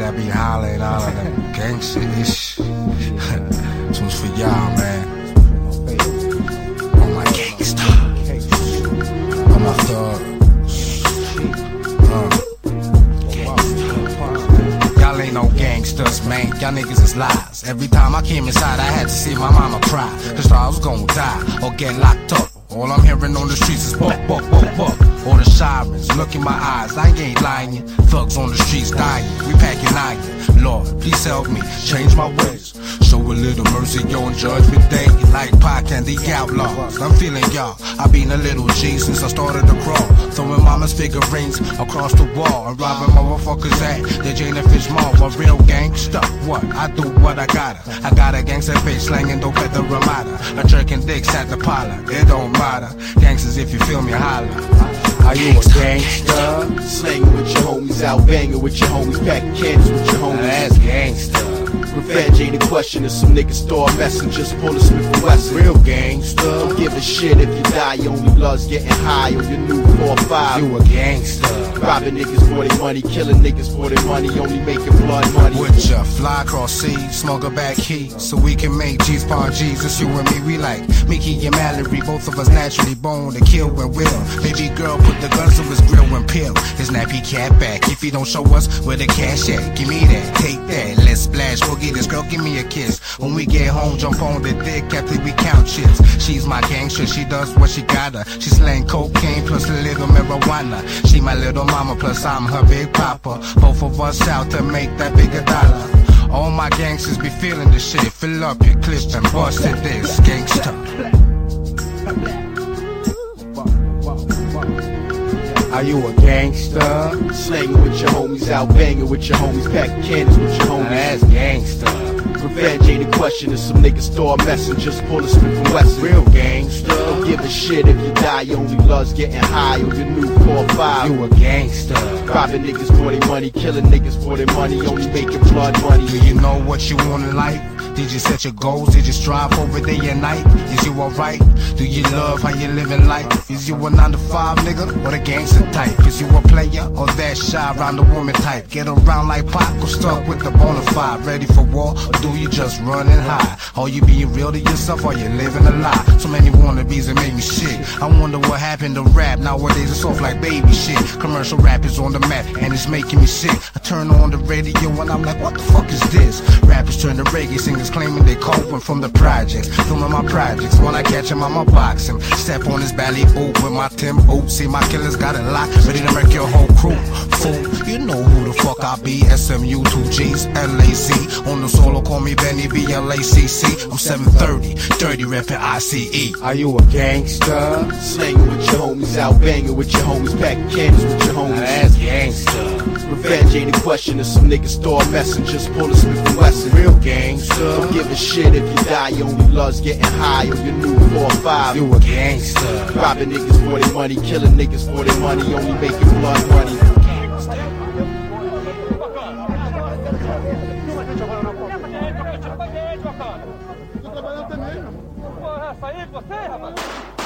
that be hollering all of them gangsta ish. This one's for y'all, man. On my gangsta. On my thug. Y'all ain't no gangsters, man. Y'all niggas is lies. Every time I came inside, I had to see my mama cry. Cause I was gonna die or get locked up. All I'm hearing on the streets is buck, buck, buck, buck. All the sirens, look in my eyes, I ain't lying. Thugs on the streets dying, we packing iron. Lord, please help me, change my ways. Show a little mercy on Judgment Day. Like Pac and the Outlaws, I'm feeling y'all. I've been a little G since I started to crawl. Throwing mama's figurines across the wall and robbing motherfuckers at the Jane and Fish Mall. A real gangsta, what? I do what I gotta. I got a gangsta bitch slanging dope at the Ramada. A jerking dicks at the parlor, it don't matter. Gangsters, if you feel me, holler. Are you a gangsta? Slanging with your homies, out banging with your homies, packing cannons with your homies. That's gangsta. Revenge ain't a question if some niggas store messengers, pull a Smith & Wesson. Real gangsta. Don't give a shit if you die, your only blood's getting high on your new 4-5. You a gangsta. Robbing niggas for their money, killing niggas for their money, only making blood money. Would ya fly across seas, smoke a back heat, so we can make G's upon G's? It's you and me, we like Mickey and Mallory, both of us naturally born to kill and will. Baby girl, put the guns to his grill and peel his nappy cat back. If he don't show us where the cash at, give me that, take that, let's splash, forget this girl, give me a kiss. When we get home, jump on the dick after we count chips. She's my gangster, she does what she gotta. She slang cocaine plus a little marijuana. She my little mama plus I'm her big papa. Both of us out to make that bigger dollar. All my gangsters be feeling the shit. Fill up your clip and bust it this gangsta. Are you a gangsta? Slanging with your homies, out banging with your homies, packing cannons with your homies. That's gangsta. Revenge ain't a question if some niggas store messengers, pull a Smith & Wesson. Real gangsta. Don't give a shit if you die, your only blood's getting high on your new 4-5. You a gangsta. Robbing niggas for their money, killing niggas for their money, only making blood money. Do you know what you want in life? Did you set your goals? Did you strive over day and night? Is you alright? Do you love how you living life? Is you a 9-to-5 nigga or the gangster type? Is you a player or that shy around the woman type? Get around like Pac or stuck with the bonafide? Ready for war or do you just run and hide? Are you being real to yourself or you living a lie? So many wannabes that make me shit. I wonder what happened to rap. Nowadays it's off like baby shit. Commercial rap is on the map and it's making me sick. I turn on the radio and I'm like, what the fuck is this? Rappers turn to reggae singers claiming they coping from the projects. Filming my projects when I catch him, I'ma box him. Step on his belly boot with my Tim boots. See my killers got it locked, ready to murk your whole crew. Fool, you know who the fuck I be. SMU 2Gs, LAC. On the solo, call me Benny BLACC. I'm 730, dirty reppin' ICE. Are you a gangsta? Slanging with your homies, out banging with your homies, packing cannons with your homies. That's gangsta. Revenge ain't a question if some niggas store messengers, pull a Smith & Wesson. Real gangsta. Don't give a shit if you die, your only blood's getting high on your new 4-5. You a gangsta. Robbing niggas for their money, killing niggas for their money, only making blood money. Tô trabalhando também. Porra, essa aí, você, rapaz?